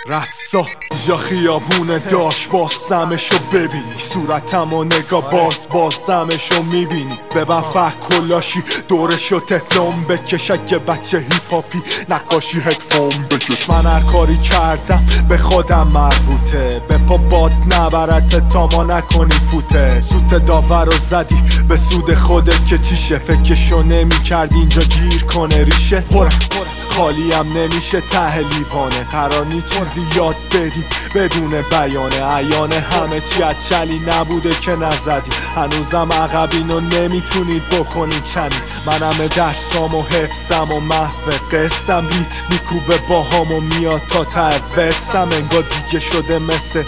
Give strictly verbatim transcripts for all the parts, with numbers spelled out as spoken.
رسا اینجا خیابونه داشت بازمشو ببینی، صورتمو نگاه باز بازمشو میبینی. ببن فک کلاشی دورشو تفلون بکش، اگه بچه هیپاپی نقاشی هدفون بکش. من هر کاری کردم به خودم مربوطه، به پا باد نبرت تا ما نکنی فوته. سوت داور رو زدی به سود خودت که چیشه، فکرشو نمی کردی اینجا گیر کنه ریشه. پره خالی هم نمیشه ته لیوانه، قرار نی چیزی یاد بدیم بدون بیانه. عیانه همه چی از چلی نبوده که نزدیم، هنوزم عقبینو نمیتونید بکنید چنین. من همه درسام و حفظم و محو قسم، بیت میکوبه باهام و میاد تا ته ورسم. انگار دیگه شده مثل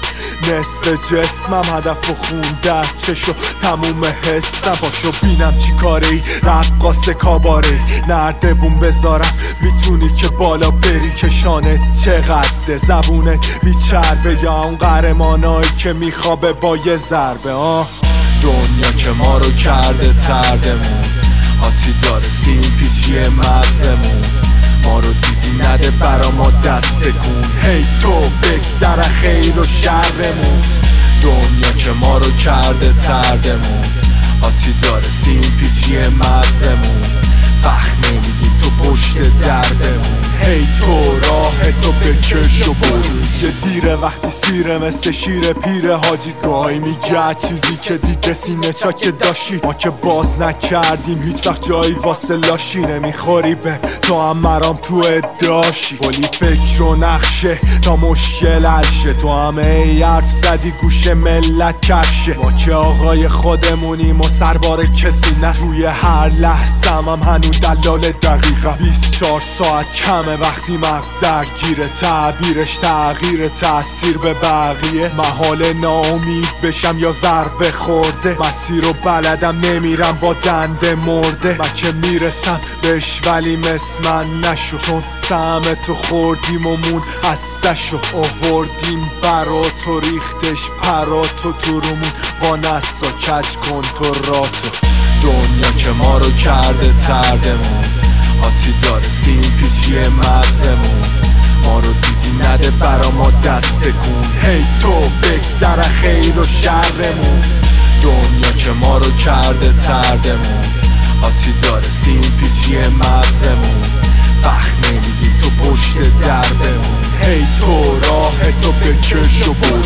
نصف جسمم، هدف و خونده چشو تموم حسم. پاشو بینم چی کاره ای رقاص کاباره، نردبون بذارم میتونی که بالا بری. کشانت چقدر زبونت بیچربه، یا اون قهرمانایی که میخوابه با یه ضربه. آه دنیا که ما رو کرده تردمون، آتی داره سیم پیچی مغزمون. ما رو دیدی نده برا ما دست کن، هی تو بگذره خیر و شرمون. دنیا که ما رو کرده تردمون، آتی داره سیم پیچی مغزمون. وقت نمیدیم تو پشت دربمون، هی تو راه تو بکش و برو. یه دیره وقتی سیره مثل شیر پیره حاجی گاهی میگه چیزی که دیگه سینه چاک داشی. ما که باز نکردیم هیچ وقت جایی واسه لاشی، نمیخوری به تو هم مرام تو اداشی. کلی فکر و نقشه تا مشکل حلشه، تو همه ای حرف زدی گوش ملت کفشه. ما که آقای خودمونیم و سربار کسی نه، روی هر لحظه هم هنوز دلال دقیقه. بیست و چهار ساعت کمه وقتی مغز درگیره، تعبیرش تغییر تأثیر به بقیه. محال ناامید بشم یا ضربه خورده، مسیر رو بلدم نمیرم با دنده مرده. من که میرسم بهش ولی مثل من نشو، چون سهم تو خوردیم و مون هستشو آوردیم برا تو، ریختش پرا تو تو رومون با نسا کج کن تو راتو. دنیا که ما رو کرده تردمون، آتی داره سیم پیچی مغزمون. ما رو دیدی نده برا ما دست کن، هی تو بگذره خیر و شرمون. دنیا که ما رو کرده تردمون، آتی داره سیم پیچی مغزمون. وقت نمیدیم تو پشت دربمون، هی تو راه تو بکش و برو.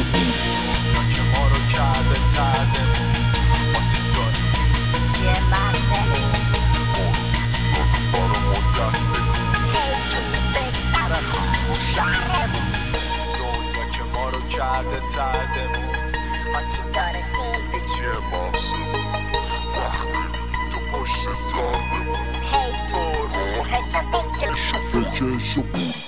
کرده تردمون، آتی داره سیم پیچی مغزمون. وقت نمیدیم تو پشت دربمون، هی تو روح تو بکش و برو.